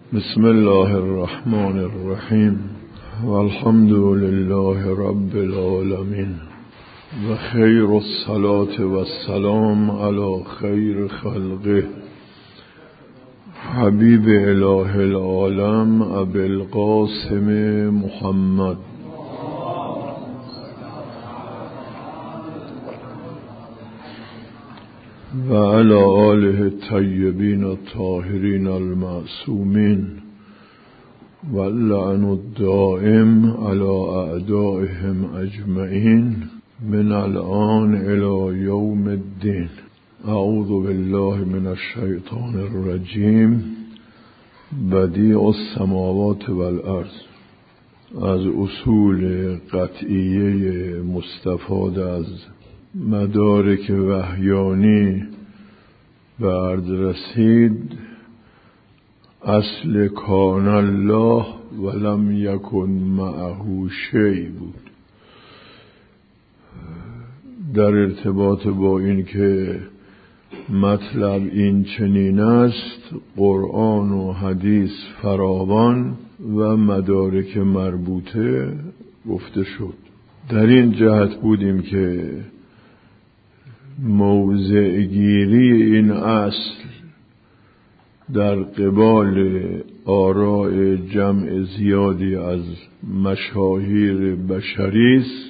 بسم الله الرحمن الرحیم والحمد لله رب العالمین و خیر الصلاة و السلام علی خیر خلقه حبیب اله العالم ابی القاسم محمد و علی آله الطیبین الطاهرین المعصومین و اللعن الدائم علی اعدائهم اجمعین من الآن الی یوم الدین. اعوذ بالله من الشیطان الرجیم. بدیع السماوات والارض. از اصول قطعیه مستفاد از مدارک وحیانی به عرض رسید اصل کان الله ولم یکن معه شیء بود. در ارتباط با این که مطلب این چنین است، قرآن و حدیث فراوان و مدارک مربوطه گفته شد. در این جهت بودیم که موضع گیری این اصل در قبال آراء جمع زیادی از مشاهیر بشری است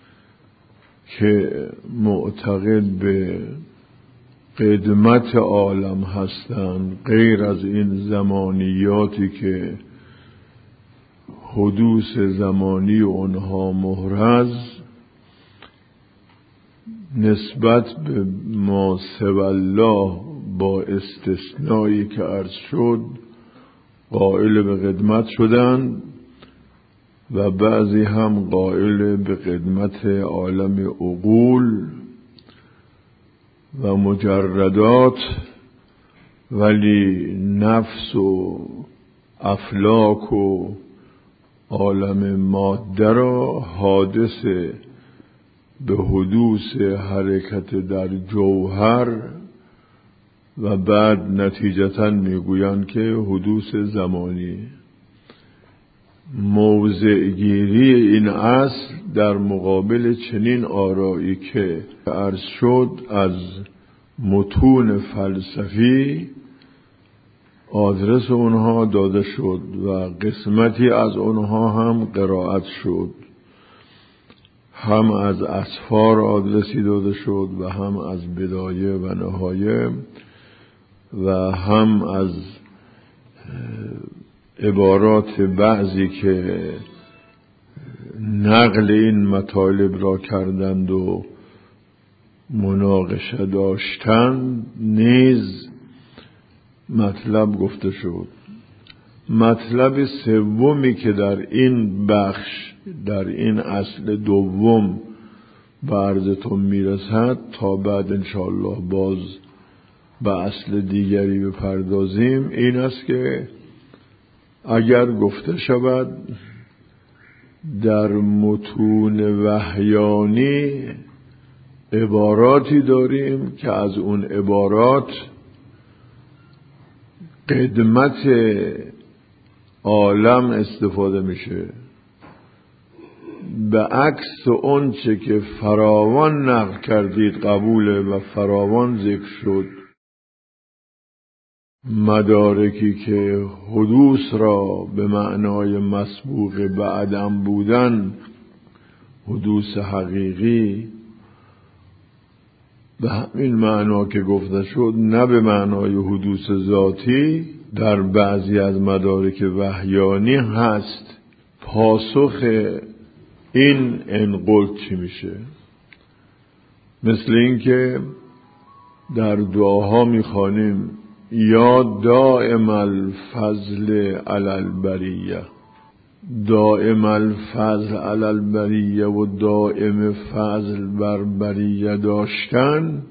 که معتقد به قدمت عالم هستند، غیر از این زمانیاتی که حدوث زمانی اونها محرز نسبت به ما سوی الله با استثنایی که عرض شد قائل به قدمت شدند و بعضی هم قائل به قدمت عالم عقول و مجردات، ولی نفس و افلاک و عالم ماده را حادث به حدوث حرکت در جوهر و بعد نتیجتاً میگویند که حدوث زمانی. موضع گیری این اصل در مقابل چنین آرایی که عرض شد از متون فلسفی آدرس اونها داده شد و قسمتی از اونها هم قرائت شد، هم از اسفار آدرسی داده شد و هم از بدایه و نهایه و هم از عبارات بعضی که نقل این مطالب را کردند و مناقشه داشتند نیز مطلب گفته شد. مطلب سومی که در این بخش، در این اصل دوم به عرضتون میرسد، تا بعد انشاءالله باز به اصل دیگری بپردازیم، این است که اگر گفته شود در متون وحیانی عباراتی داریم که از اون عبارات قدمت عالم استفاده میشه، به عکس اون چه که فراوان نقل کردید قبوله و فراوان ذکر شد. مدارکی که حدوث را به معنای مسبوق به عدم بودن، حدوث حقیقی، به همین معنا که گفته شد، نه به معنای حدوث ذاتی، در بعضی از مدارک وحیانی هست. پاسخ این انقلت چی میشه؟ مثل این که در دعاها میخوانیم یا دائم الفضل علی البریه. دائم الفضل علی البریه و دائم فضل بر بریه داشتن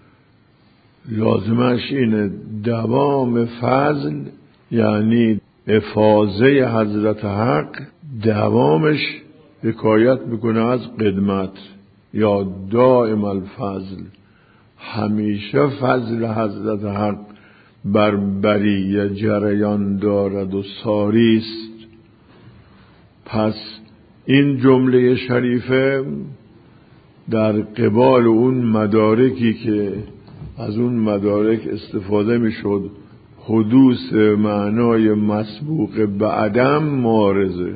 لازمش اینه دوام فضل، یعنی افاضه حضرت حق دوامش حکایت میکنه از قدمت. یا دائم الفضل، همیشه فضل حضرت حق بر بریه جریان دارد و ساری است. پس این جمله شریفه در قبال اون مدارکی که از اون مدارک استفاده میشد حدوث معنای مسبوق به عدم معارضه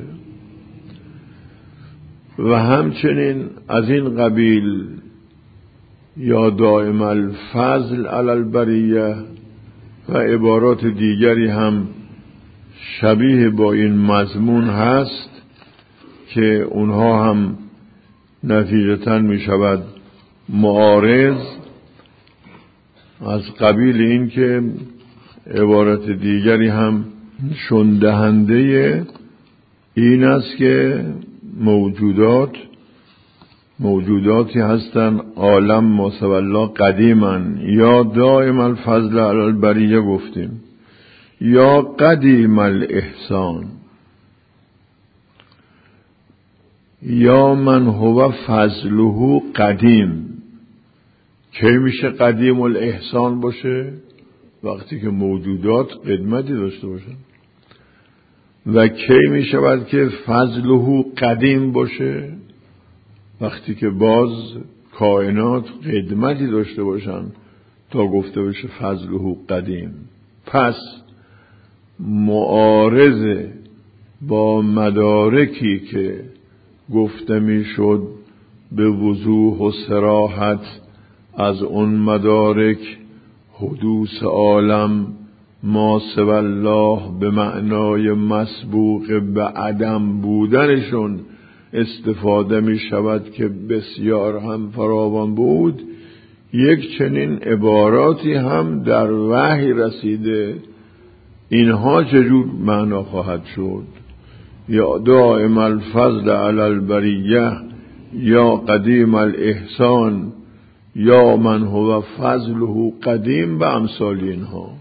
و همچنین از این قبیل یا دائم الفضل علی البریه و عبارات دیگری هم شبیه با این مضمون هست که اونها هم نتیجتاً می شود معارض، از قبیل این که عبارت دیگری هم نشون دهنده این است که موجوداتی هستند عالم ماسوالله قدیمن، یا دائم الفضل علی البریه گفتیم، یا قدیم الاحسان، یا من هو فضله قدیم. کی میشه قدیم الاحسان باشه؟ وقتی که موجودات قدمتی داشته باشن. و کی میشود که فضله قدیم باشه؟ وقتی که باز کائنات قدمتی داشته باشن تا گفته بشه فضله قدیم. پس معارضه با مدارکی که گفته میشد به وضوح و صراحت از اون مدارک حدوث عالم ما سوی الله به معنای مسبوق به عدم بودنشون استفاده می شود که بسیار هم فراوان بود، یک چنین عباراتی هم در وحی رسیده. اینها چجور معنا خواهد شد؟ یا دائم الفضل علی البریه، یا قدیم الاحسان، یا من هو فضله قدیم، به امثال اینها.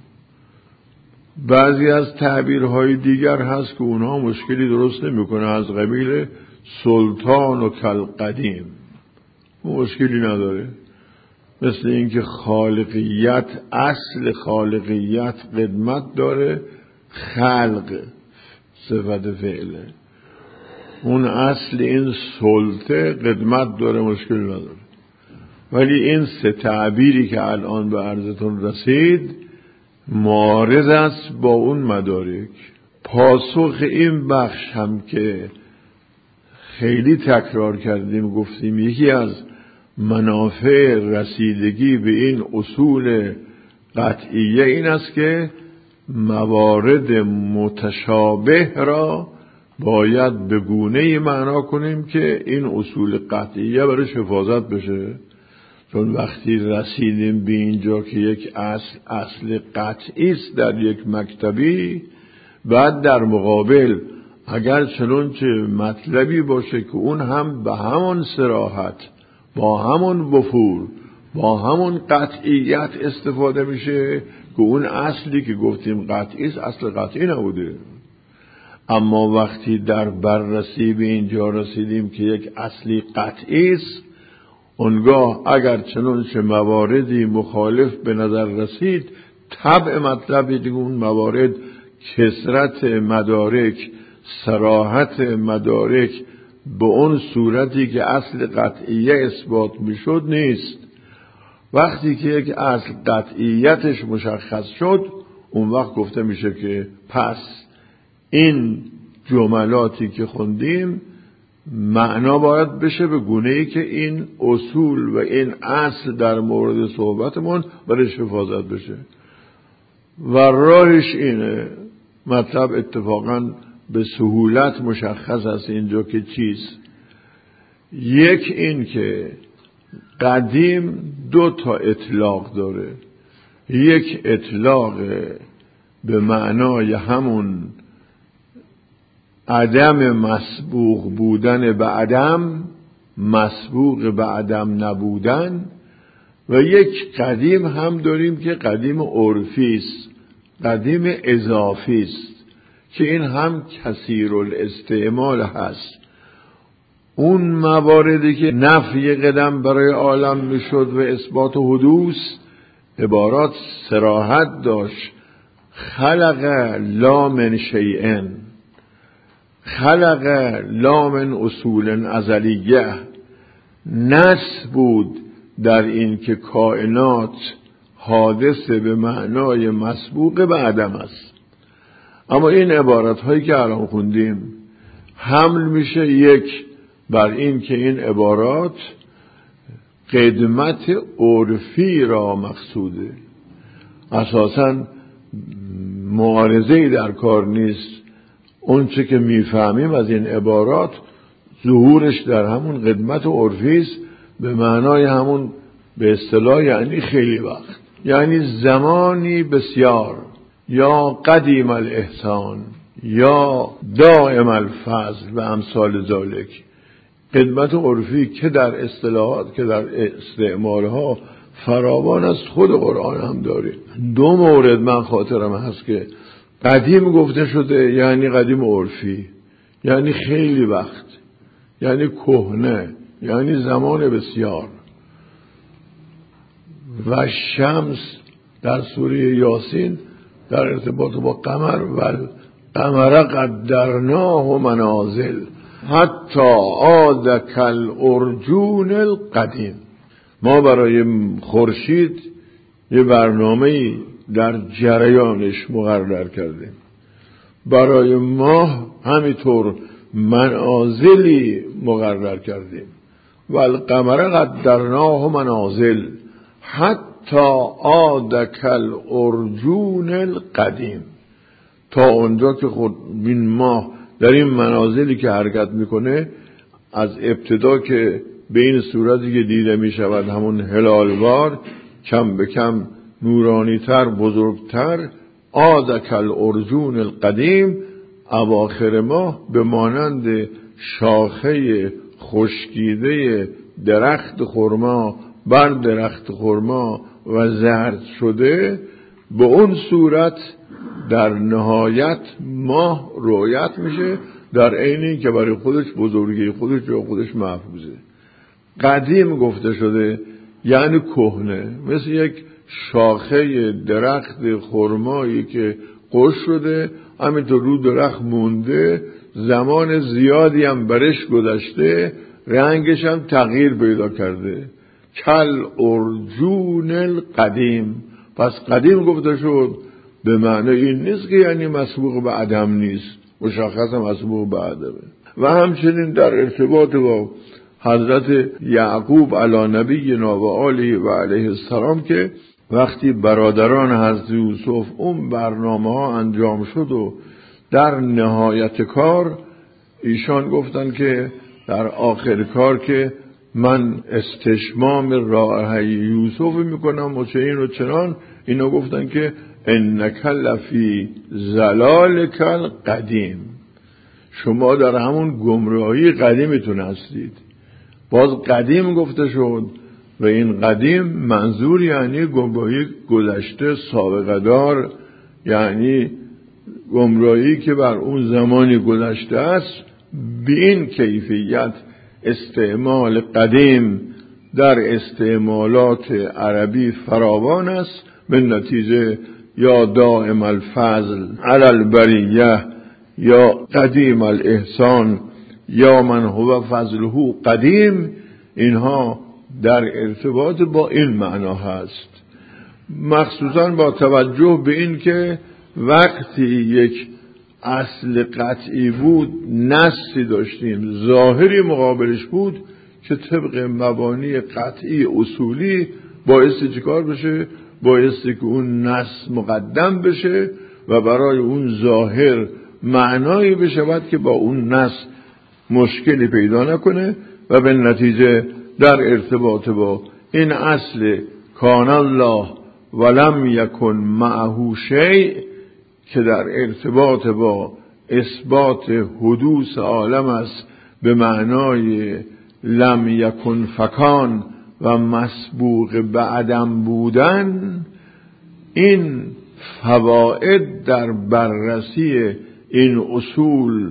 بعضی از تعبیرهای دیگر هست که اونها مشکلی درست نمیکنه، از قبیل سلطان و کل قدیم، مشکلی نداره. مثل اینکه خالقیت، اصل خالقیت قدمت داره، خلق صفت فعله، اون اصل این سلطه قدمت داره، مشکل نداره. ولی این سه تعبیری که الان به عرضتون رسید معارض است با اون مدارک. پاسخ این بخش هم که خیلی تکرار کردیم، گفتیم یکی از منافع رسیدگی به این اصول قطعیه این است که موارد متشابه را باید به گونه‌ای معنا کنیم که این اصول قطعیه برای حفاظت بشه. چون وقتی رسیدیم به اینجا که یک اصل قطعی است در یک مکتبی، بعد در مقابل اگر چنانچه مطلبی باشه که اون هم به همون صراحت، با همون وفور، با همون قطعیت استفاده میشه که اون اصلی که گفتیم قطعی است اصل قطعی نبوده. اما وقتی در بررسی به اینجا رسیدیم که یک اصلی قطعی است، اونگاه اگر چنانچه مواردی مخالف به نظر رسید، طبع مطلبی دیگه اون موارد کثرت مدارک، صراحت مدارک به اون صورتی که اصل قطعیه اثبات میشد نیست. وقتی که یک اصل قطعیتش مشخص شد، اون وقت گفته میشه که پس این جملاتی که خوندیم معنا باید بشه به گونه‌ای که این اصول و این اصل در مورد صحبتمون برای حفاظت بشه. و راهش اینه. مطلب اتفاقا به سهولت مشخص است اینجا که چیست. یک این که قدیم دو تا اطلاق داره. یک اطلاق به معنای همون عدم مسبوق بودن به عدم، مسبوق به عدم نبودن، و یک قدیم هم داریم که قدیم عرفی است، قدیم اضافی است، که این هم کثیر الاستعمال هست. اون مواردی که نفی قدم برای عالم میشد و اثبات حدوث، عبارات صراحت داشت خلق لا من شیء، خلق لا من اصول ازلیه. نص بود در این که کائنات حادثه به معنای مسبوق به عدم است. اما این عبارت هایی که الان خوندیم حمل میشه یک بر این که این عبارات قدمت عرفی را مقصوده، اساساً معارضه‌ای در کار نیست. اون چه که میفهمیم از این عبارات ظهورش در همون قدمت عرفی است، به معنای همون به اصطلاح یعنی خیلی وقت، یعنی زمانی بسیار، یا قدیم الاحسان یا دائم الفضل و امثال ذالک. قدمت عرفی که در اصطلاحات که در استعمالها فراوان از خود قرآن هم داره. دو مورد من خاطرم هست که قدیم گفته شده، یعنی قدیم عرفی، یعنی خیلی وقت، یعنی کهنه، یعنی زمان بسیار. و شمس در سوره یاسین در ارتباط با قمر، و قمر قدرناه منازل حتی عاد کالعرجون القدیم. ما برای خورشید یه برنامه‌ای در جریانش مقرر کردیم، برای ماه همینطور منازلی مقرر کردیم. و القمر قدرناه منازل حتی عاد کالعرجون القدیم، تا اونجا که خود این ماه در این منازلی که حرکت میکنه، از ابتدا که به این صورتی که دیده میشود همون هلالوار، کم به کم نورانی تر، بزرگتر، عاد کالعرجون القدیم، اواخر ماه به مانند شاخه خشکیده درخت خرما بر درخت خرما و زرد شده، به اون صورت در نهایت ماه رؤیت میشه، در عین این که برای خودش بزرگی خودش و خودش محفوظه. قدیم گفته شده یعنی کهنه، مثل یک شاخه درخت خرمایی که قش شده، همینطور رو درخت مونده، زمان زیادی هم برش گذشته، رنگش هم تغییر پیدا کرده. کل ارجون القدیم. پس قدیم گفته شد به معنی این نیست که یعنی مسبوق به عدم نیست، مشخص مسبوق به عدمه. و همچنین در ارتباط با حضرت یعقوب علی نبینا و آله و علیه السلام که وقتی برادران حضرت یوسف اون برنامه ها انجام شد و در نهایت کار ایشان گفتن که در آخر کار که من استشمام راه یوسف میکنم و چه این و چنان، اینا گفتن که انک لفی ضلالک القدیم، شما در همون گمراهی قدیمتون هستید. باز قدیم گفته شد و این قدیم منظور یعنی گمراهی گذشته سابقه دار، یعنی گمراهی که بر اون زمانی گذشته است. به این کیفیت استعمال قدیم در استعمالات عربی فراوان است، به نتیجه یا دائم الفضل علی البریه یا قدیم الاحسان یا من هو فضله قدیم، اینها در ارتباط با این معنا هست، مخصوصا با توجه به این که وقتی یک اصل قطعی بود، نصی داشتیم، ظاهری مقابلش بود که طبق مبانی قطعی اصولی بایستی چیکار بشه؟ بایستی که اون نص مقدم بشه و برای اون ظاهر معنایی بشود که با اون نص مشکلی پیدا نکنه و به نتیجه در ارتباط با این اصل کان الله ولم یکن معه شیء که در ارتباط با اثبات حدوث عالم است به معنای لم یکن فکان و مسبوق به عدم بودن، این فواید در بررسی این اصول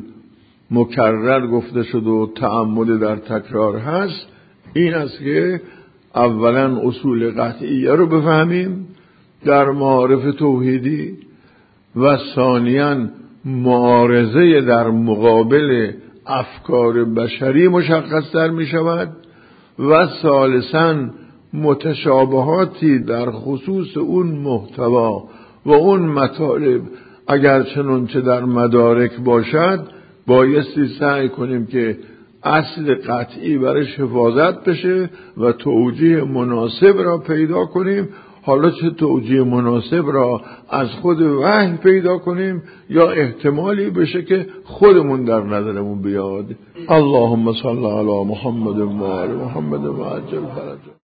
مکرر گفته شد و تأمل در تکرار هست. این است که اولا اصول قطعیه رو بفهمیم در معارف توحیدی و ثانیاً معارضه در مقابل افکار بشری مشخص‌تر می شود و ثالثاً متشابهاتی در خصوص اون محتوا و اون مطالب اگر چنانچه در مدارک باشد بایستی سعی کنیم که اصل قطعی برش حفاظت بشه و توجیه مناسب را پیدا کنیم. حالا چه توجیه مناسب را از خود وحی پیدا کنیم یا احتمالی بشه که خودمون در نظرمون بیاد. اللهم صل علی محمد و آل محمد و عجل فرجه.